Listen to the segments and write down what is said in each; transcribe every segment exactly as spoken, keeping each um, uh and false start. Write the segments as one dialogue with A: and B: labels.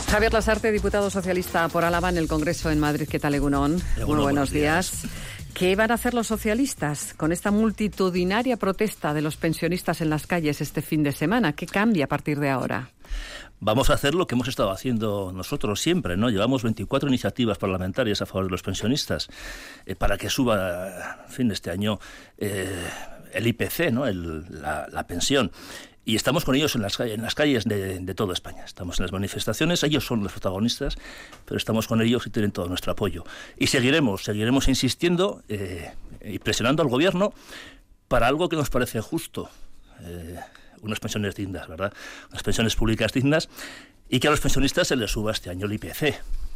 A: Javier Lasarte, diputado socialista por Álava en el Congreso en Madrid. ¿Qué tal, Egunon? Muy buenos, buenos días. días. ¿Qué van a hacer los socialistas con esta multitudinaria protesta de los pensionistas en las calles este fin de semana? ¿Qué cambia a partir de ahora?
B: Vamos a hacer lo que hemos estado haciendo nosotros siempre, ¿no? Llevamos veinticuatro iniciativas parlamentarias a favor de los pensionistas eh, para que suba, en fin, este año eh, el I P C, ¿no? El, la, la pensión. Y estamos con ellos en las, en las calles de, de toda España. Estamos en las manifestaciones, ellos son los protagonistas, pero estamos con ellos y tienen todo nuestro apoyo. Y seguiremos, seguiremos insistiendo eh, y presionando al gobierno para algo que nos parece justo. Eh, unas pensiones dignas, ¿verdad? Unas pensiones públicas dignas, y que a los pensionistas se les suba este año el I P C.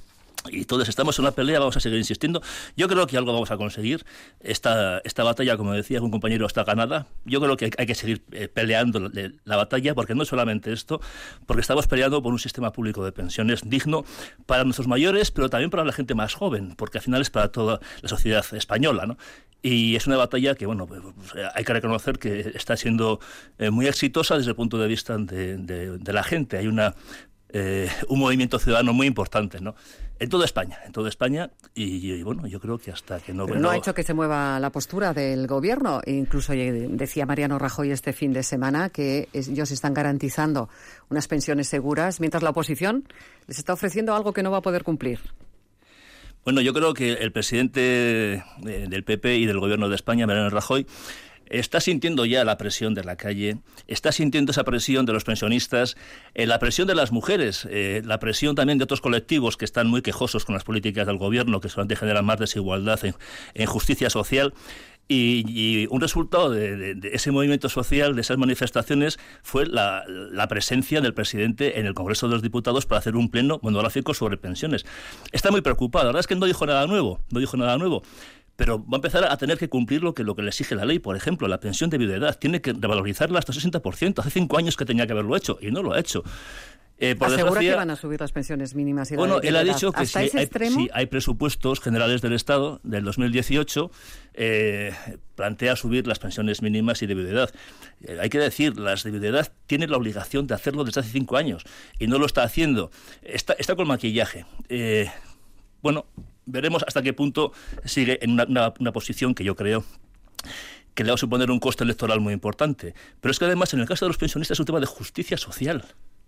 B: Y todos estamos en una pelea, vamos a seguir insistiendo. Yo creo que algo vamos a conseguir. Esta, esta batalla, como decía un compañero, está ganada. Yo creo que hay, hay que seguir eh, peleando la, la batalla, porque no es solamente esto, porque estamos peleando por un sistema público de pensiones digno para nuestros mayores, pero también para la gente más joven, porque al final es para toda la sociedad española, ¿no? Y es una batalla que, bueno, pues, hay que reconocer que está siendo eh, muy exitosa desde el punto de vista de, de, de la gente. Hay una eh, un movimiento ciudadano muy importante, ¿no? En toda España, en toda España, y, y bueno, yo creo que hasta que no...
A: Pero no ha hecho que se mueva la postura del gobierno. Incluso decía Mariano Rajoy este fin de semana que ellos están garantizando unas pensiones seguras, mientras la oposición les está ofreciendo algo que no va a poder cumplir.
B: Bueno, yo creo que el presidente del P P y del gobierno de España, Mariano Rajoy, está sintiendo ya la presión de la calle, está sintiendo esa presión de los pensionistas, eh, la presión de las mujeres, eh, la presión también de otros colectivos que están muy quejosos con las políticas del gobierno, que solamente generan más desigualdad e injusticia social. Y, y un resultado de, de, de ese movimiento social, de esas manifestaciones, fue la, la presencia del presidente en el Congreso de los Diputados para hacer un pleno monográfico sobre pensiones. Está muy preocupado, la verdad es que no dijo nada nuevo, no dijo nada nuevo. Pero va a empezar a tener que cumplir lo que, lo que le exige la ley. Por ejemplo, la pensión de viudedad. Tiene que revalorizarla hasta el sesenta por ciento. Hace cinco años que tenía que haberlo hecho y no lo ha hecho.
A: Eh, por ¿Asegura desgracia, que van a subir las pensiones mínimas y la
B: Bueno,
A: de
B: él ha dicho que si hay,
A: si
B: hay presupuestos generales del Estado del dos mil dieciocho, eh, plantea subir las pensiones mínimas y de viudedad. Eh, hay que decir, las de viudedad tienen la obligación de hacerlo desde hace cinco años y no lo está haciendo. Está, está con maquillaje. Eh, bueno... Veremos hasta qué punto sigue en una, una, una posición que yo creo que le va a suponer un coste electoral muy importante. Pero es que además en el caso de los pensionistas es un tema de justicia social.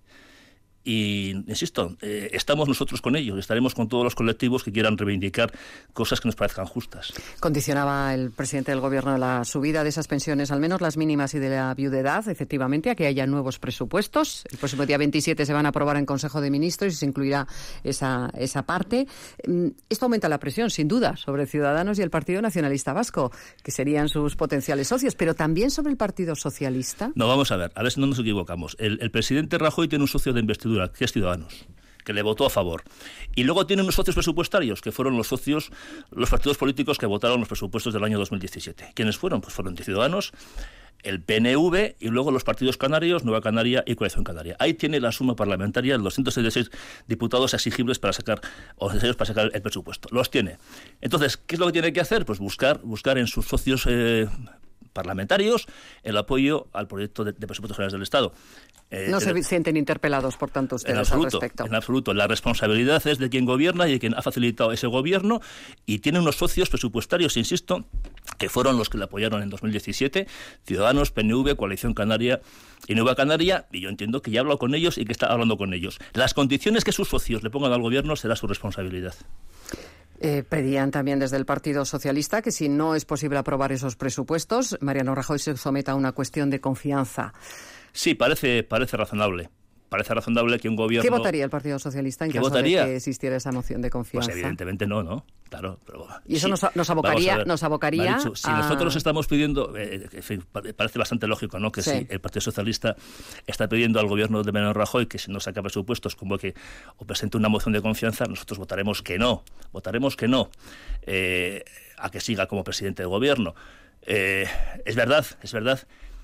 B: Y, insisto, eh, estamos nosotros con ellos, estaremos con todos los colectivos que quieran reivindicar cosas que nos parezcan justas.
A: Condicionaba el presidente del Gobierno la subida de esas pensiones, al menos las mínimas y de la viudedad, efectivamente, a que haya nuevos presupuestos. El próximo día veintisiete se van a aprobar en Consejo de Ministros y se incluirá esa, esa parte. Esto aumenta la presión, sin duda, sobre Ciudadanos y el Partido Nacionalista Vasco, que serían sus potenciales socios, pero también sobre el Partido Socialista.
B: No, vamos a ver, a ver si no nos equivocamos. El, el presidente Rajoy tiene un socio de investidura, que es Ciudadanos, que le votó a favor. Y luego tiene unos socios presupuestarios, que fueron los socios, los partidos políticos que votaron los presupuestos del año dos mil diecisiete. ¿Quiénes fueron? Pues fueron de Ciudadanos, el P N V y luego los partidos canarios, Nueva Canaria y Coalición Canaria. Ahí tiene la suma parlamentaria, los doscientos setenta y seis diputados exigibles para sacar, o necesarios para sacar el presupuesto. Los tiene. Entonces, ¿qué es lo que tiene que hacer? Pues buscar, buscar en sus socios eh, parlamentarios el apoyo al proyecto de, de presupuestos generales del Estado.
A: Eh, no se el, sienten interpelados, por tanto, ustedes
B: en absoluto,
A: al respecto.
B: En absoluto. La responsabilidad es de quien gobierna y de quien ha facilitado ese gobierno, y tiene unos socios presupuestarios, insisto, que fueron los que le apoyaron en dos mil diecisiete, Ciudadanos, P N V, Coalición Canaria y Nueva Canaria, y yo entiendo que ya ha hablado con ellos y que está hablando con ellos. Las condiciones que sus socios le pongan al gobierno será su responsabilidad.
A: Eh, pedían también desde el Partido Socialista que si no es posible aprobar esos presupuestos, Mariano Rajoy se someta a una cuestión de confianza.
B: Sí, parece, parece razonable. Parece razonable que un gobierno...
A: ¿Qué votaría el Partido Socialista en caso
B: votaría?
A: de que existiera esa moción de confianza?
B: Pues evidentemente no, ¿no? Claro, pero...
A: Y eso
B: sí,
A: nos, nos abocaría, nos abocaría
B: dicho, si
A: a...
B: nosotros estamos pidiendo... Eh, en fin, parece bastante lógico, ¿no? Que sí. Si el Partido Socialista está pidiendo al gobierno de Mariano Rajoy que si no saca presupuestos convoque o presente una moción de confianza, nosotros votaremos que no. Votaremos que no eh, a que siga como presidente de gobierno. Eh, es verdad, es verdad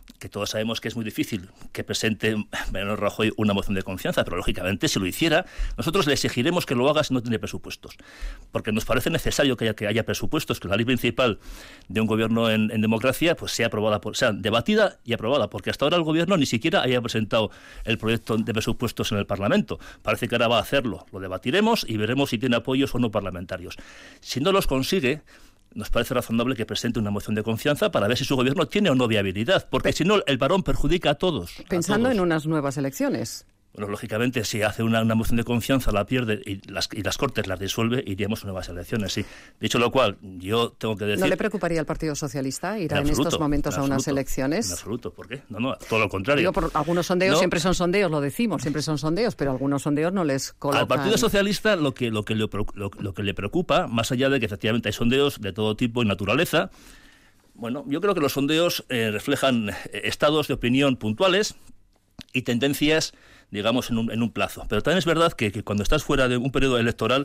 B: que todos sabemos que es muy difícil que presente Mariano Rajoy una moción de confianza, pero lógicamente si lo hiciera, nosotros le exigiremos que lo haga si no tiene presupuestos, porque nos parece necesario que haya, que haya presupuestos, que la ley principal de un gobierno en, en democracia pues sea aprobada, por, sea debatida y aprobada, porque hasta ahora el gobierno ni siquiera haya presentado el proyecto de presupuestos en el Parlamento. Parece que ahora va a hacerlo, lo debatiremos y veremos si tiene apoyos o no parlamentarios. Si no los consigue, nos parece razonable que presente una moción de confianza para ver si su gobierno tiene o no viabilidad, porque si no, el varón perjudica a todos.
A: Pensando
B: a todos.
A: en unas nuevas elecciones.
B: Bueno, lógicamente, si hace una, una moción de confianza, la pierde y las, y las Cortes las disuelve, iríamos a nuevas elecciones, sí. Dicho lo cual, yo tengo que decir...
A: ¿No le preocuparía al Partido Socialista ir en, en
B: absoluto,
A: estos momentos
B: en
A: a unas
B: absoluto,
A: elecciones?
B: En absoluto, ¿por qué? No, no, todo lo contrario.
A: Digo, por algunos sondeos
B: no,
A: siempre son sondeos, lo decimos, siempre son sondeos, pero algunos sondeos no les colocan...
B: Al Partido Socialista lo que, lo que, le, lo, lo que le preocupa, más allá de que efectivamente hay sondeos de todo tipo y naturaleza, bueno, yo creo que los sondeos eh, reflejan estados de opinión puntuales y tendencias, digamos, en un, en un plazo. Pero también es verdad que, que cuando estás fuera de un periodo electoral,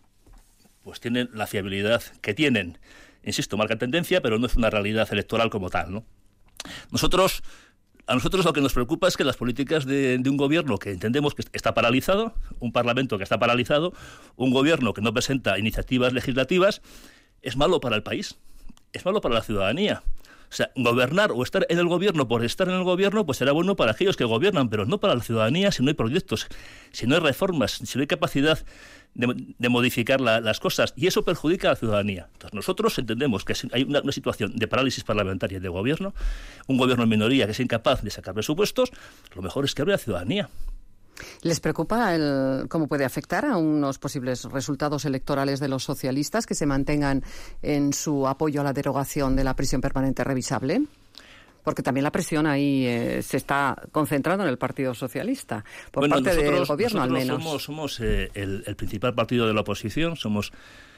B: pues tienen la fiabilidad que tienen. Insisto, marca tendencia, pero no es una realidad electoral como tal, ¿no? Nosotros, a nosotros lo que nos preocupa es que las políticas de, de un gobierno que entendemos que está paralizado, un parlamento que está paralizado, un gobierno que no presenta iniciativas legislativas, es malo para el país, es malo para la ciudadanía. O sea, gobernar o estar en el gobierno por estar en el gobierno, pues será bueno para aquellos que gobiernan, pero no para la ciudadanía si no hay proyectos, si no hay reformas, si no hay capacidad de, de modificar la, las cosas. Y eso perjudica a la ciudadanía. Entonces nosotros entendemos que hay una, una situación de parálisis parlamentaria de gobierno, un gobierno en minoría que es incapaz de sacar presupuestos, lo mejor es que hable a la ciudadanía.
A: ¿Les preocupa el, cómo puede afectar a unos posibles resultados electorales de los socialistas que se mantengan en su apoyo a la derogación de la prisión permanente revisable? Porque también la presión ahí eh, se está concentrando en el Partido Socialista, por
B: bueno,
A: parte
B: nosotros,
A: del gobierno al menos.
B: Somos, somos eh, el, el principal partido de la oposición, somos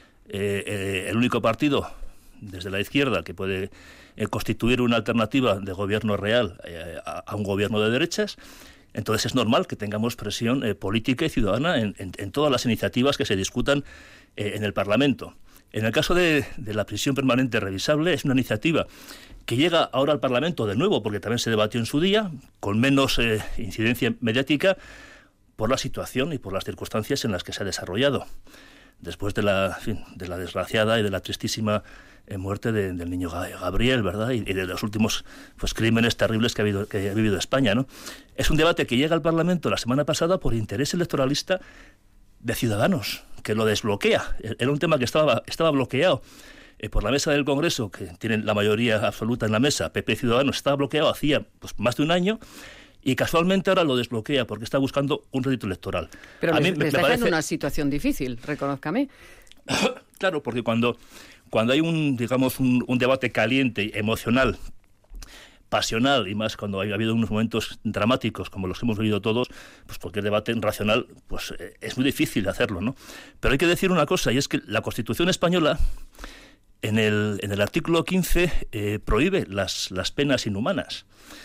B: eh, eh, el único partido desde la izquierda que puede eh, constituir una alternativa de gobierno real eh, a, a un gobierno de derechas. Entonces es normal que tengamos presión eh, política y ciudadana en, en, en todas las iniciativas que se discutan eh, en el Parlamento. En el caso de, de la prisión permanente revisable, es una iniciativa que llega ahora al Parlamento de nuevo, porque también se debatió en su día, con menos eh, incidencia mediática por la situación y por las circunstancias en las que se ha desarrollado. Después de la, en fin, de la desgraciada y de la tristísima eh, muerte de, del niño Gabriel, ¿verdad? Y, y de los últimos pues, crímenes terribles que ha, habido, que ha vivido España, ¿no? Es un debate que llega al Parlamento la semana pasada por interés electoralista de Ciudadanos, que lo desbloquea. Era un tema que estaba, estaba bloqueado eh, por la mesa del Congreso, que tienen la mayoría absoluta en la mesa, P P y Ciudadanos, estaba bloqueado hacía pues, más de un año. Y casualmente ahora lo desbloquea porque está buscando un rédito electoral.
A: Pero
B: a
A: les,
B: mí me,
A: les
B: me
A: deja
B: parece...
A: en una situación difícil, reconózcame.
B: Claro, porque cuando, cuando hay un, digamos, un, un debate caliente, emocional, pasional, y más cuando ha habido unos momentos dramáticos como los que hemos vivido todos, pues cualquier debate racional pues eh, es muy difícil hacerlo, ¿no? Pero hay que decir una cosa, y es que la Constitución española, en el, en el artículo quince, eh, prohíbe las, las penas inhumanas.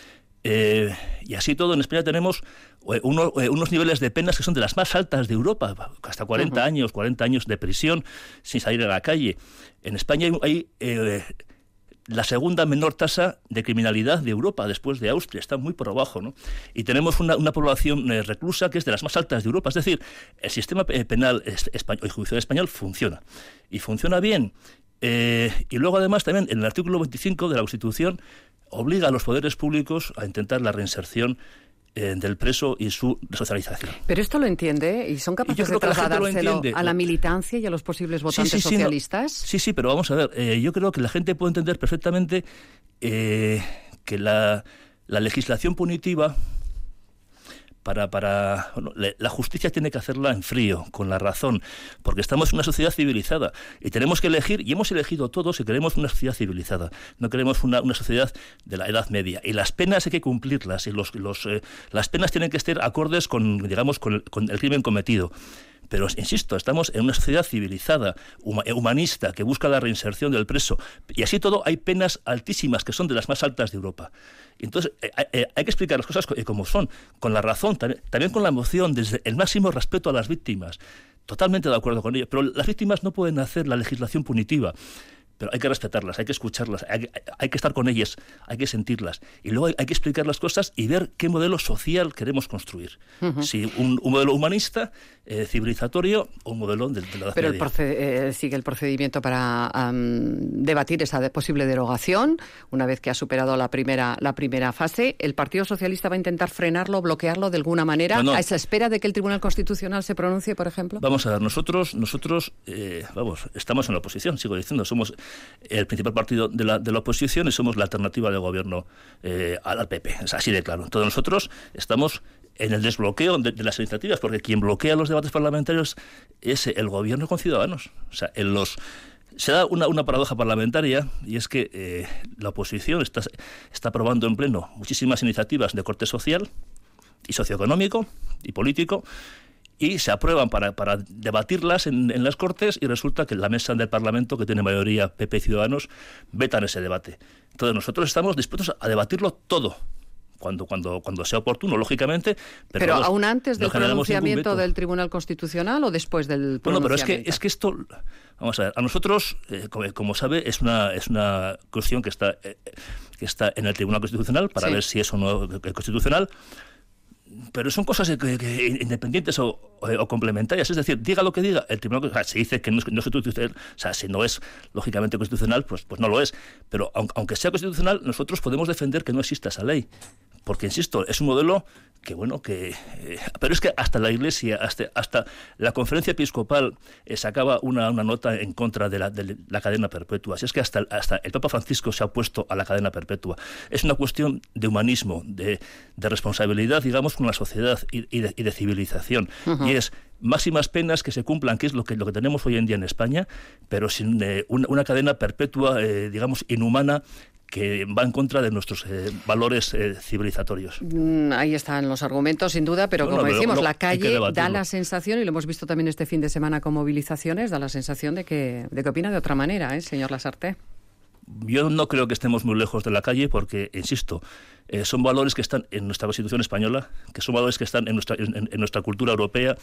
B: Eh, y así todo, en España tenemos eh, uno, eh, unos niveles de penas que son de las más altas de Europa, hasta cuarenta uh-huh. años, cuarenta años de prisión sin salir a la calle. En España hay, hay eh, la segunda menor tasa de criminalidad de Europa, después de Austria, está muy por abajo, ¿no? Y tenemos una, una población eh, reclusa que es de las más altas de Europa, es decir, el sistema penal español y judicial español funciona, y funciona bien. Eh, y luego además también en el artículo veinticinco de la Constitución obliga a los poderes públicos a intentar la reinserción eh, del preso y su resocialización.
A: Pero esto lo entiende y son capaces de trasladárselo a la militancia y a los posibles votantes
B: sí, sí, sí,
A: socialistas.
B: No, sí, sí, pero vamos a ver, eh, yo creo que la gente puede entender perfectamente eh, que la, la legislación punitiva para, para bueno, la justicia tiene que hacerla en frío, con la razón, porque estamos en una sociedad civilizada y tenemos que elegir, y hemos elegido todos que queremos una sociedad civilizada, no queremos una, una sociedad de la Edad Media, y las penas hay que cumplirlas, y los, los, eh, las penas tienen que estar acordes con, digamos, con el, con el crimen cometido. Pero, insisto, estamos en una sociedad civilizada, humanista, que busca la reinserción del preso. Y así todo hay penas altísimas, que son de las más altas de Europa. Entonces, eh, eh, hay que explicar las cosas como son, con la razón, también, también con la emoción, desde el máximo respeto a las víctimas. Totalmente de acuerdo con ello. Pero las víctimas no pueden hacer la legislación punitiva. pero hay que respetarlas, hay que escucharlas, hay, hay que estar con ellas, hay que sentirlas. Y luego hay, hay que explicar las cosas y ver qué modelo social queremos construir. Uh-huh. Si un, un modelo humanista, eh, civilizatorio, o un modelo de, de la edad
A: Pero
B: media.
A: el proced- eh, sigue el procedimiento para um, debatir esa de posible derogación. Una vez que ha superado la primera, la primera fase, ¿el Partido Socialista va a intentar frenarlo, bloquearlo de alguna manera,
B: no, no.
A: a esa espera de que el Tribunal Constitucional se pronuncie, por ejemplo?
B: Vamos a ver, nosotros, nosotros eh, vamos, estamos en la oposición, sigo diciendo, somos el principal partido de la, de la oposición y somos la alternativa de gobierno eh, al P P, es así de claro. Entonces nosotros estamos en el desbloqueo de, de las iniciativas, porque quien bloquea los debates parlamentarios es el gobierno con Ciudadanos. O sea, en los se da una, una paradoja parlamentaria, y es que eh, la oposición está, está aprobando en pleno muchísimas iniciativas de corte social y socioeconómico y político, y se aprueban para, para debatirlas en, en las Cortes, y resulta que la mesa del Parlamento, que tiene mayoría P P y Ciudadanos, vetan ese debate. Entonces nosotros estamos dispuestos a debatirlo todo, cuando cuando cuando sea oportuno, lógicamente. Pero,
A: pero
B: vamos,
A: aún antes del
B: no
A: pronunciamiento del Tribunal Constitucional o después del pronunciamiento.
B: Bueno, pero es que es que esto, vamos a ver, a nosotros, eh, como, como sabe, es una es una cuestión que está eh, que está en el Tribunal Constitucional para sí. ver si es o no constitucional. Pero son cosas que, que independientes o, o, o complementarias. Es decir, diga lo que diga, el tribunal, o sea, se dice que no es, no es constitucional, o sea, si no es lógicamente constitucional, pues, pues no lo es. Pero aunque, aunque sea constitucional, nosotros podemos defender que no exista esa ley. Porque, insisto, es un modelo que, bueno, que... Eh, pero es que hasta la Iglesia, hasta, hasta la Conferencia Episcopal eh, sacaba una, una nota en contra de la, de la cadena perpetua. Así es que hasta, hasta el Papa Francisco se ha opuesto a la cadena perpetua. Es una cuestión de humanismo, de, de responsabilidad, digamos, con la sociedad y, y, de, y de civilización. Uh-huh. Y es máximas penas que se cumplan, que es lo que, lo que tenemos hoy en día en España, pero sin eh, una, una cadena perpetua, eh, digamos, inhumana, que va en contra de nuestros eh, valores eh, civilizatorios.
A: Mm, ahí están los argumentos, sin duda, pero
B: bueno,
A: como
B: pero
A: decimos,
B: lo,
A: la calle da la sensación, y lo hemos visto también este fin de semana con movilizaciones, da la sensación de que, de que opina de otra manera, ¿eh, señor Lasarte?
B: Yo no creo que estemos muy lejos de la calle porque, insisto, eh, son valores que están en nuestra Constitución española, que son valores que están en nuestra, en, en nuestra cultura europea.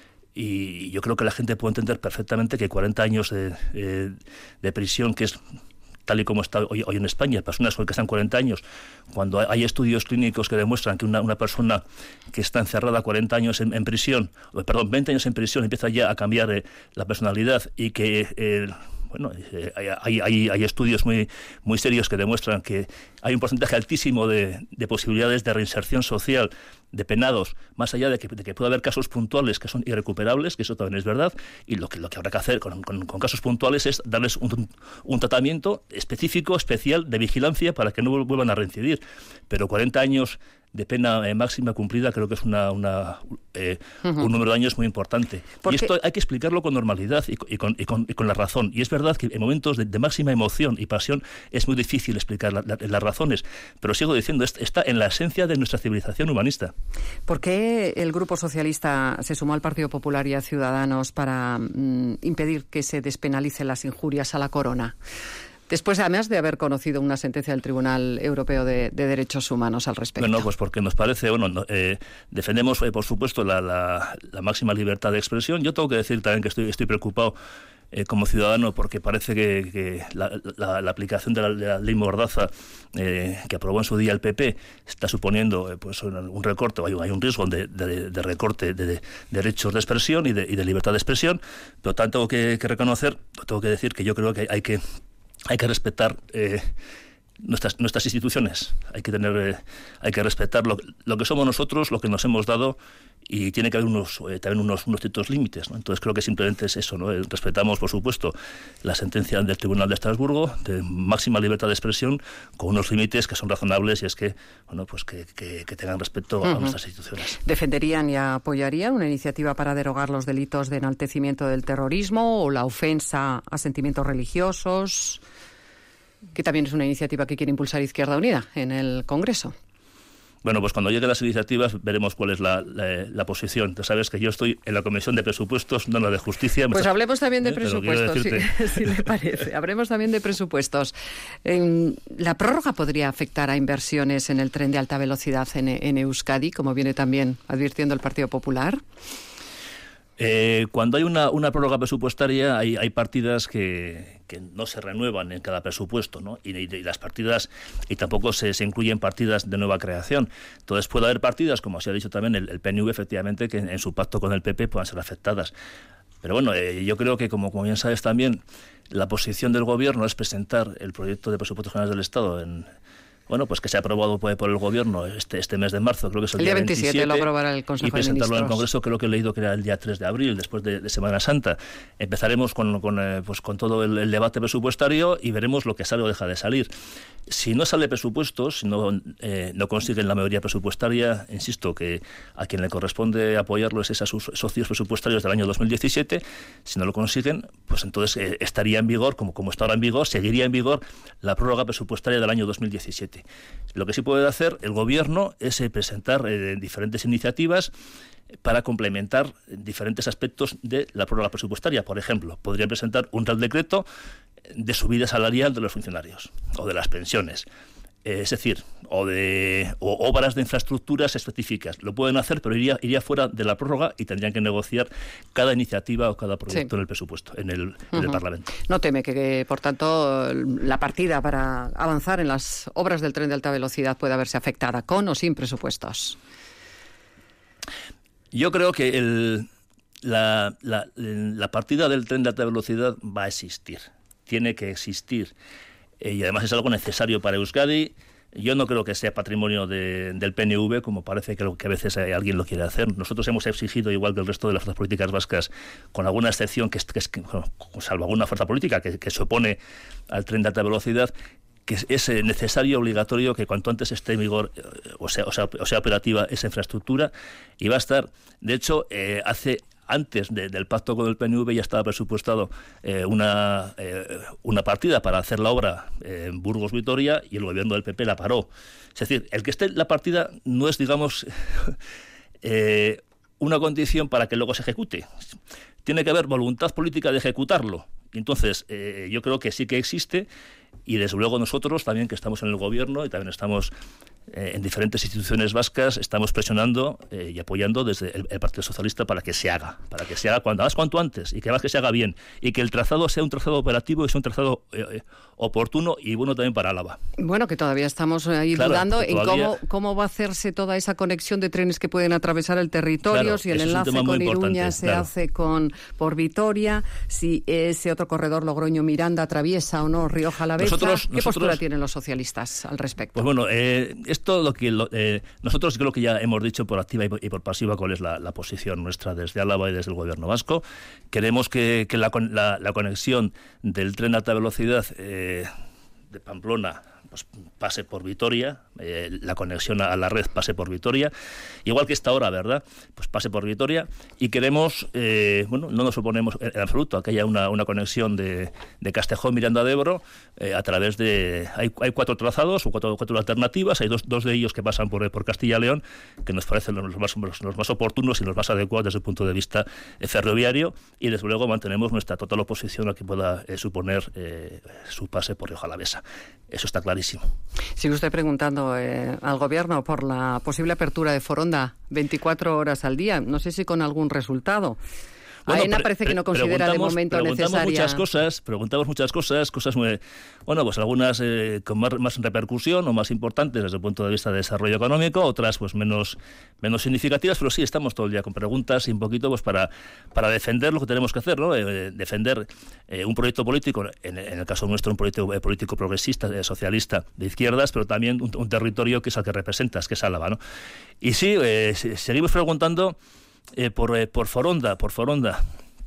B: Y yo creo que la gente puede entender perfectamente que cuarenta años de, eh, de prisión, que es tal y como está hoy, hoy en España, personas que están cuarenta años, cuando hay estudios clínicos que demuestran que una, una persona que está encerrada cuarenta años en, en prisión, perdón, veinte años en prisión, empieza ya a cambiar eh, la personalidad, y que... Eh, Bueno, eh, hay, hay, hay estudios muy, muy serios que demuestran que hay un porcentaje altísimo de, de posibilidades de reinserción social de penados, más allá de que, de que pueda haber casos puntuales que son irrecuperables, que eso también es verdad, y lo que, lo que habrá que hacer con, con, con casos puntuales es darles un, un tratamiento específico, especial, de vigilancia para que no vuelvan a reincidir. Pero cuarenta años de pena eh, máxima cumplida creo que es una, una eh, uh-huh. un número de años muy importante. Porque... Y esto hay que explicarlo con normalidad y, y, con, y, con, y con la razón. Y es verdad que en momentos de, de máxima emoción y pasión es muy difícil explicar la, la, las razones, pero sigo diciendo, está en la esencia de nuestra civilización humanista.
A: ¿Por qué el Grupo Socialista se sumó al Partido Popular y a Ciudadanos para mm, impedir que se despenalicen las injurias a la corona? Después, además de haber conocido una sentencia del Tribunal Europeo de, de Derechos Humanos al respecto.
B: Bueno, pues porque nos parece, bueno, no, eh, defendemos, eh, por supuesto, la, la, la máxima libertad de expresión. Yo tengo que decir también que estoy, estoy preocupado eh, como ciudadano porque parece que, que la, la, la aplicación de la, de la ley Mordaza eh, que aprobó en su día el P P está suponiendo eh, pues un recorte, hay, hay un riesgo de, de, de recorte de, de derechos de expresión y de, y de libertad de expresión, pero tanto tengo que, que reconocer, tengo que decir que yo creo que hay que Hay que respetar eh, nuestras nuestras instituciones. Hay que tener, eh, hay que respetar lo, lo que somos nosotros, lo que nos hemos dado, y tiene que haber unos eh, también unos, unos ciertos límites, ¿no? Entonces creo que simplemente es eso, ¿no? Eh, respetamos, por supuesto, la sentencia del Tribunal de Estrasburgo de máxima libertad de expresión, con unos límites que son razonables, y es que, bueno, pues que, que, que tengan respeto a uh-huh. nuestras instituciones.
A: ¿Defenderían y apoyarían una iniciativa para derogar los delitos de enaltecimiento del terrorismo o la ofensa a sentimientos religiosos, que también es una iniciativa que quiere impulsar Izquierda Unida en el Congreso?
B: Bueno, pues cuando lleguen las iniciativas veremos cuál es la, la, la posición. Tú sabes que yo estoy en la Comisión de Presupuestos, no en la de Justicia.
A: Pues
B: está...
A: hablemos también de
B: ¿Eh?
A: presupuestos, si, si le parece. Hablemos también de presupuestos. Eh, ¿La prórroga podría afectar a inversiones en el tren de alta velocidad en, en Euskadi, como viene también advirtiendo el Partido Popular?
B: Eh, cuando hay una, una prórroga presupuestaria hay, hay partidas que, que no se renuevan en cada presupuesto, ¿no? Y, y, y las partidas, y tampoco se, se incluyen partidas de nueva creación. Entonces puede haber partidas, como se ha dicho también el, el P N V, efectivamente, que en, en su pacto con el P P puedan ser afectadas. Pero bueno, eh, yo creo que, como, como bien sabes también, la posición del Gobierno es presentar el proyecto de presupuestos generales del Estado en... Bueno, pues que se ha aprobado por el Gobierno este este mes de marzo, creo que es el, el día veintisiete,
A: veintisiete, lo aprobará el Consejo de Ministros.
B: Y presentarlo en el Congreso, creo que he leído que era el día tres de abril, después de, de Semana Santa. Empezaremos con, con, eh, pues con todo el, el debate presupuestario y veremos lo que sale o deja de salir. Si no sale presupuestos, si no, eh, no consiguen la mayoría presupuestaria, insisto que a quien le corresponde apoyarlo es a sus socios presupuestarios del año dos mil diecisiete. Si no lo consiguen, pues entonces eh, estaría en vigor, como, como está ahora en vigor, seguiría en vigor la prórroga presupuestaria del año dos mil diecisiete. Lo que sí puede hacer el Gobierno es eh, presentar eh, diferentes iniciativas para complementar diferentes aspectos de la prórroga presupuestaria. Por ejemplo, podría presentar un Real Decreto de subida salarial de los funcionarios o de las pensiones. Eh, es decir, o de o obras de infraestructuras específicas. Lo pueden hacer, pero iría iría fuera de la prórroga y tendrían que negociar cada iniciativa o cada proyecto sí. en el presupuesto, en el, uh-huh. en el Parlamento.
A: No teme que, que, por tanto, la partida para avanzar en las obras del tren de alta velocidad pueda verse afectada, con o sin presupuestos.
B: Yo creo que el, la, la, la partida del tren de alta velocidad va a existir. Tiene que existir. Eh, y además es algo necesario para Euskadi. Yo no creo que sea patrimonio de, del P N V, como parece que, que a veces alguien lo quiere hacer. Nosotros hemos exigido, igual que el resto de las fuerzas políticas vascas, con alguna excepción, que es, que es bueno, salvo alguna fuerza política que, que se opone al tren de alta velocidad, que es necesario, obligatorio, que cuanto antes esté en vigor, o sea, o sea, o sea operativa esa infraestructura, y va a estar, de hecho, eh, hace... Antes de, del pacto con el P N V ya estaba presupuestado eh, una, eh, una partida para hacer la obra eh, en Burgos-Vitoria y el Gobierno del P P la paró. Es decir, el que esté en la partida no es, digamos, eh, una condición para que luego se ejecute. Tiene que haber voluntad política de ejecutarlo. Entonces, eh, yo creo que sí que existe, y desde luego nosotros también, que estamos en el Gobierno y también estamos eh, en diferentes instituciones vascas, estamos presionando eh, y apoyando desde el, el Partido Socialista para que se haga, para que se haga cuanto, más cuanto antes, y que además que se haga bien, y que el trazado sea un trazado operativo y sea un trazado eh, oportuno y bueno también para Álava.
A: Bueno, que todavía estamos ahí claro, dudando en cómo, cómo va a hacerse toda esa conexión de trenes que pueden atravesar el territorio, claro, si el enlace con Iruña se claro. hace con por Vitoria, si ese otro corredor Logroño-Miranda atraviesa o no Rioja-Alavesa. ¿Qué nosotros, postura tienen los socialistas al respecto?
B: Pues bueno, eh, esto lo que lo, eh, nosotros creo que ya hemos dicho por activa y por, y por pasiva cuál es la, la posición nuestra desde Álava y desde el Gobierno vasco. Queremos que, que la, la, la conexión del tren de alta velocidad eh, de Pamplona pues pase por Vitoria, eh, la conexión a la red pase por Vitoria, igual que esta hora, ¿verdad? Pues pase por Vitoria, y queremos, eh, bueno, no nos oponemos en absoluto a que haya una, una conexión de, de Castejón Miranda de Ebro eh, a través de... Hay, hay cuatro trazados o cuatro, cuatro alternativas, hay dos, dos de ellos que pasan por, por Castilla y León, que nos parecen los más, los más oportunos y los más adecuados desde el punto de vista eh, ferroviario, y desde luego mantenemos nuestra total oposición a que pueda eh, suponer eh, su pase por Rioja-Alavesa. Eso está clarísimo.
A: Sigue usted preguntando eh, al Gobierno por la posible apertura de Foronda veinticuatro horas al día. No sé si con algún resultado. Bueno, AENA parece que no considera de momento
B: preguntamos
A: necesaria.
B: Muchas cosas, preguntamos muchas cosas, cosas muy, bueno, pues algunas eh, con más, más repercusión o más importantes desde el punto de vista de desarrollo económico, otras pues menos menos significativas, pero sí estamos todo el día con preguntas y un poquito pues para para defender lo que tenemos que hacer, ¿no? Eh, defender eh, un proyecto político, en, en el caso nuestro un proyecto eh, político progresista, eh, socialista, de izquierdas, pero también un, un territorio que es el que representas, que es Álava, ¿no? Y sí, eh, seguimos preguntando Eh, por, eh, por Foronda, por Foronda.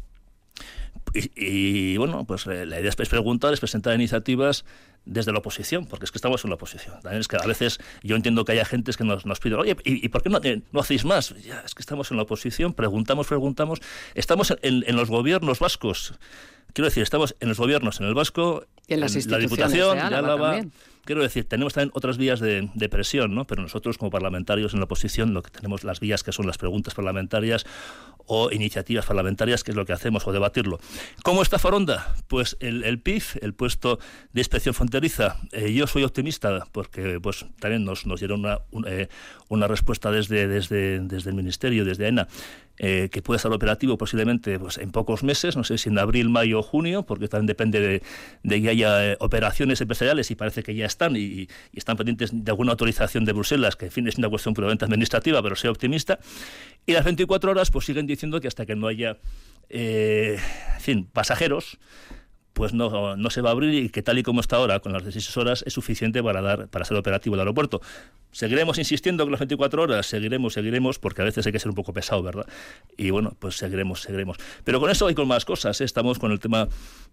B: Y, y bueno, pues eh, la idea es preguntar, es presentar iniciativas desde la oposición, porque es que estamos en la oposición. También es que a veces yo entiendo que haya gentes que nos, nos piden, oye, ¿y, y por qué no, eh, no hacéis más? Ya, es que estamos en la oposición, preguntamos, preguntamos. Estamos en, en los gobiernos vascos. Quiero decir, estamos en los gobiernos, en el vasco,
A: y en, las
B: en la Diputación
A: de Álava,
B: de Álava.
A: También.
B: Quiero decir, tenemos también otras vías de, de presión, ¿no? Pero nosotros como parlamentarios en la oposición lo que tenemos las vías que son las preguntas parlamentarias o iniciativas parlamentarias, que es lo que hacemos, o debatirlo. ¿Cómo está Foronda? Pues el, el P I F, el puesto de inspección fronteriza, eh, yo soy optimista porque pues también nos, nos dieron una, una, eh, una respuesta desde, desde, desde el Ministerio, desde AENA, eh, que puede estar operativo posiblemente pues, en pocos meses, no sé si en abril, mayo o junio, porque también depende de, de que haya eh, operaciones empresariales y parece que ya están y, y están pendientes de alguna autorización de Bruselas, que en fin es una cuestión puramente administrativa, pero sea optimista. Y las veinticuatro horas pues siguen diciendo que hasta que no haya eh, en fin, pasajeros, pues no, no se va a abrir y que tal y como está ahora, con las dieciséis horas, es suficiente para dar para ser operativo el aeropuerto. Seguiremos insistiendo con las veinticuatro horas, seguiremos, seguiremos, porque a veces hay que ser un poco pesado, ¿verdad? Y bueno, pues seguiremos, seguiremos. Pero con eso hay con más cosas, ¿eh? Estamos con el tema...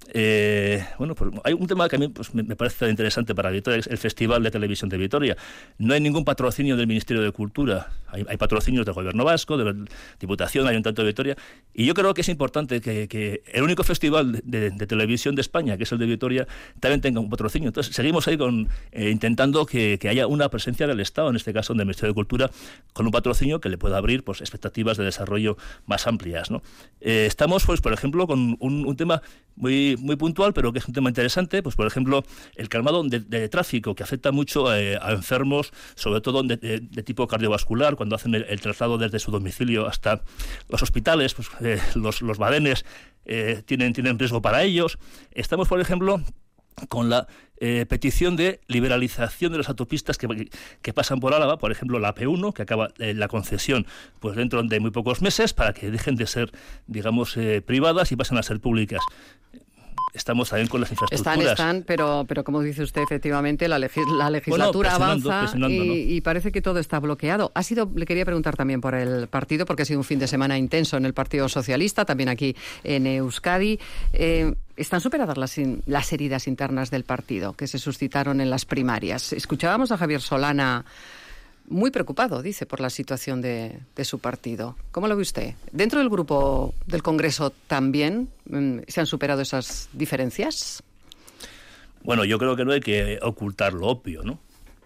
B: Eh, bueno, pues hay un tema que a mí pues, me, me parece interesante para Vitoria, es el Festival de Televisión de Vitoria. No hay ningún patrocinio del Ministerio de Cultura, hay, hay patrocinios del Gobierno Vasco, de la Diputación, Ayuntamiento de Vitoria, y yo creo que es importante que, que el único festival de, de, de televisión de España, que es el de Vitoria, también tenga un patrocinio. Entonces, seguimos ahí con eh, intentando que, que haya una presencia del Estado, en este caso del Ministerio de Cultura, con un patrocinio que le pueda abrir pues, expectativas de desarrollo más amplias, ¿no? Eh, estamos, pues, por ejemplo, con un, un tema muy, muy puntual, pero que es un tema interesante, pues, por ejemplo, el calmado de, de tráfico, que afecta mucho eh, a enfermos, sobre todo de, de, de tipo cardiovascular, cuando hacen el, el traslado desde su domicilio hasta los hospitales, pues, eh, los, los badenes eh, tienen, tienen riesgo para ellos. Estamos, por ejemplo, con la eh, petición de liberalización de las autopistas que, que pasan por Álava, por ejemplo la P uno, que acaba eh, la concesión pues dentro de muy pocos meses, para que dejen de ser, digamos, eh, privadas y pasen a ser públicas. Estamos también con las infraestructuras.
A: Están, están, pero, pero como dice usted, efectivamente, la, legis la legislatura bueno, presionando, avanza presionando, y, ¿no? y parece que todo está bloqueado. Ha sido, le quería preguntar también por el partido, porque ha sido un fin de semana intenso en el Partido Socialista, también aquí en Euskadi. Eh, ¿Están superadas las, las heridas internas del partido que se suscitaron en las primarias? Escuchábamos a Javier Solana muy preocupado, dice, por la situación de, de su partido. ¿Cómo lo ve usted? ¿Dentro del grupo del Congreso también mmm, se han superado esas diferencias?
B: Bueno, yo creo que no hay que ocultar lo obvio, ¿no?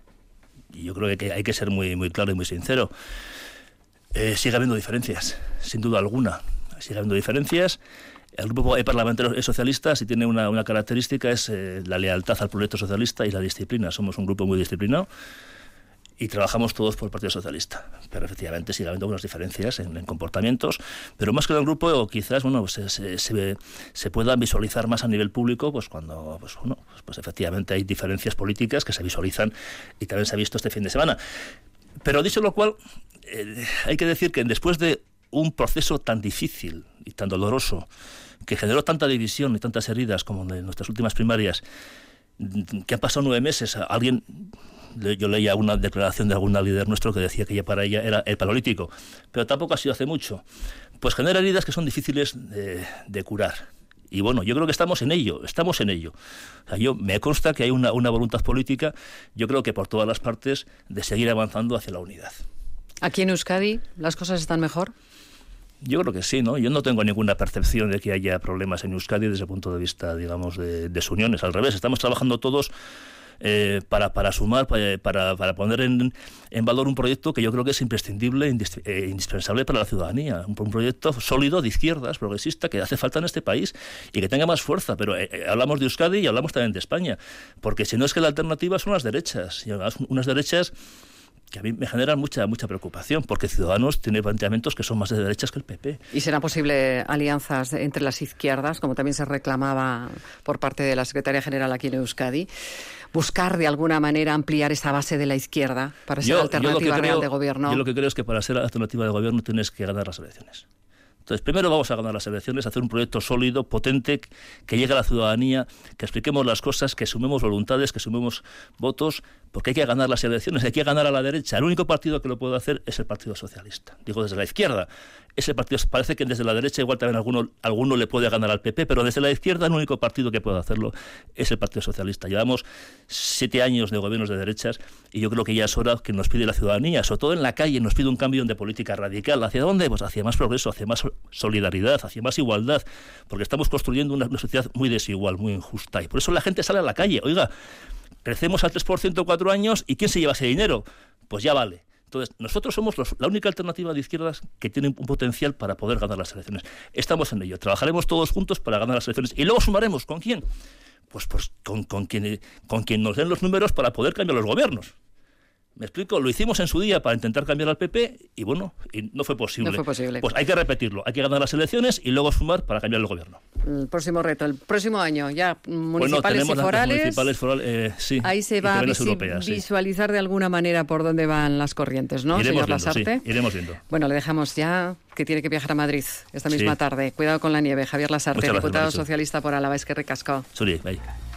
B: Y yo creo que hay que ser muy, muy claro y muy sincero. Eh, sigue habiendo diferencias, sin duda alguna. Sigue habiendo diferencias. El grupo parlamentario socialista, si tiene una, una característica, es eh, la lealtad al proyecto socialista y la disciplina. Somos un grupo muy disciplinado y trabajamos todos por el Partido Socialista. Pero efectivamente sigue habiendo algunas diferencias en, en comportamientos, pero más que en el grupo quizás bueno pues, se, se, se puedan visualizar más a nivel público pues cuando pues, bueno, pues, pues efectivamente hay diferencias políticas que se visualizan y también se ha visto este fin de semana. Pero dicho lo cual, eh, hay que decir que después de un proceso tan difícil y tan doloroso, que generó tanta división y tantas heridas como en nuestras últimas primarias, que han pasado nueve meses, alguien... Yo leía una declaración de alguna líder nuestro que decía que ya para ella era el paleolítico, pero tampoco ha sido hace mucho. Pues genera heridas que son difíciles de, de curar. Y bueno, yo creo que estamos en ello, estamos en ello. O sea, yo me consta que hay una, una voluntad política, yo creo que por todas las partes, de seguir avanzando hacia la unidad.
A: ¿Aquí en Euskadi las cosas están mejor?
B: Yo creo que sí, ¿no? Yo no tengo ninguna percepción de que haya problemas en Euskadi desde el punto de vista, digamos, de desuniones. Al revés, estamos trabajando todos Eh, para, para sumar, para, para poner en, en valor un proyecto que yo creo que es imprescindible e indispensable para la ciudadanía. Un, un proyecto sólido de izquierdas, progresista, que hace falta en este país y que tenga más fuerza. Pero eh, hablamos de Euskadi y hablamos también de España, porque si no es que la alternativa son las derechas, y además unas derechas que a mí me generan mucha mucha preocupación, porque Ciudadanos tiene planteamientos que son más de derechas que el P P.
A: ¿Y serán posibles alianzas entre las izquierdas, como también se reclamaba por parte de la Secretaría General aquí en Euskadi? Buscar de alguna manera ampliar esa base de la izquierda para ser yo, alternativa yo real
B: creo,
A: de gobierno.
B: Yo lo que creo es que para ser alternativa de gobierno tienes que ganar las elecciones. Entonces, primero vamos a ganar las elecciones, hacer un proyecto sólido, potente, que llegue a la ciudadanía, que expliquemos las cosas, que sumemos voluntades, que sumemos votos, porque hay que ganar las elecciones, hay que ganar a la derecha. El único partido que lo puede hacer es el Partido Socialista. Digo, desde la izquierda. Ese partido, parece que desde la derecha igual también alguno, alguno le puede ganar al P P, pero desde la izquierda el único partido que puede hacerlo es el Partido Socialista. Llevamos siete años de gobiernos de derechas y yo creo que ya es hora que nos pide la ciudadanía, sobre todo en la calle, nos pide un cambio de política radical. ¿Hacia dónde? Pues hacia más progreso, hacia más solidaridad, hacia más igualdad, porque estamos construyendo una, una sociedad muy desigual, muy injusta, y por eso la gente sale a la calle. Oiga, crecemos al tres por ciento cuatro años, ¿y quién se lleva ese dinero? Pues ya vale. Entonces, nosotros somos los, la única alternativa de izquierdas que tiene un potencial para poder ganar las elecciones. Estamos en ello, trabajaremos todos juntos para ganar las elecciones, y luego sumaremos, ¿con quién? Pues, pues con, con, quien, con quien nos den los números para poder cambiar los gobiernos. ¿Me explico? Lo hicimos en su día para intentar cambiar al P P y bueno, y no fue posible.
A: No fue posible.
B: Pues hay que repetirlo, hay que ganar las elecciones y luego sumar para cambiar el gobierno.
A: El próximo reto, el próximo año, ya municipales
B: bueno, tenemos
A: y forales.
B: Las municipales, forales eh, sí,
A: ahí se va a visi
B: europeas,
A: visualizar
B: sí.
A: de alguna manera por dónde van las corrientes, ¿no,
B: iremos
A: señor
B: viendo,
A: Lasarte?
B: Sí, iremos viendo.
A: Bueno, le dejamos ya, que tiene que viajar a Madrid esta misma
B: sí.
A: tarde. Cuidado con la nieve. Javier Lasarte,
B: Muchas
A: diputado
B: gracias,
A: socialista por Álava. Es que ricasco.
B: Suri, bye.